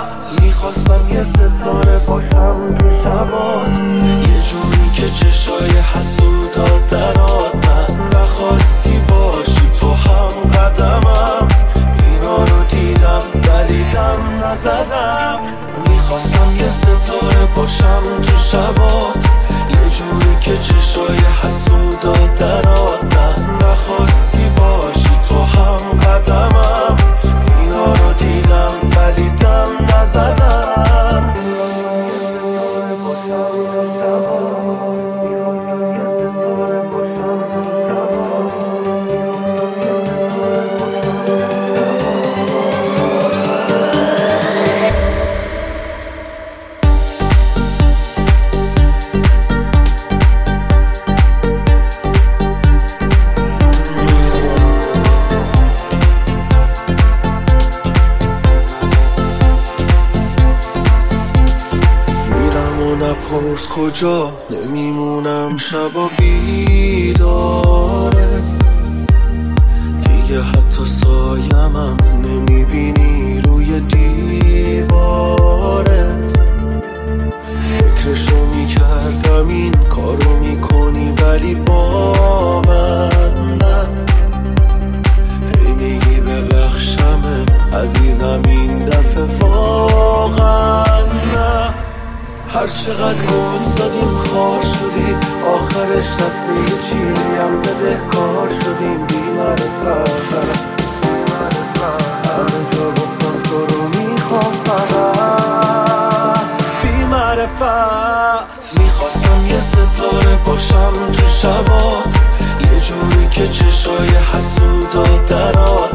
میخواستم یه ستاره باشم تو شبات، یه جوری که چشای حسودات درات. من نخواستی باشی تو هم قدمم، اینا رو دیدم ولی دم نزدم. میخواستم یه ستاره باشم تو شبات، یه جوری که چشای حسودات درات. من نخواستی باشی تو هم قدمم، اینا رو دیدم ولی دم نزدم. نپرس کجا نمیمونم، شبا بیداره دیگه، حتی سایمم نمیبینی روی دیوارت. فکرشو میکردم این کارو میکنی ولی با من نه. هی میگی ببخشمت عزیزم این دفعه واقعا نه. هر چقدر گل زدیم خار شدی، آخرش دست یه چیزی هم بدهکار شدیم. بی‌معرفت همه جا گفتم تو رو میخوام فقط. بی‌معرفت میخواستم یه ستاره باشم تو شبات، یه جوری که چشای حسودات درات.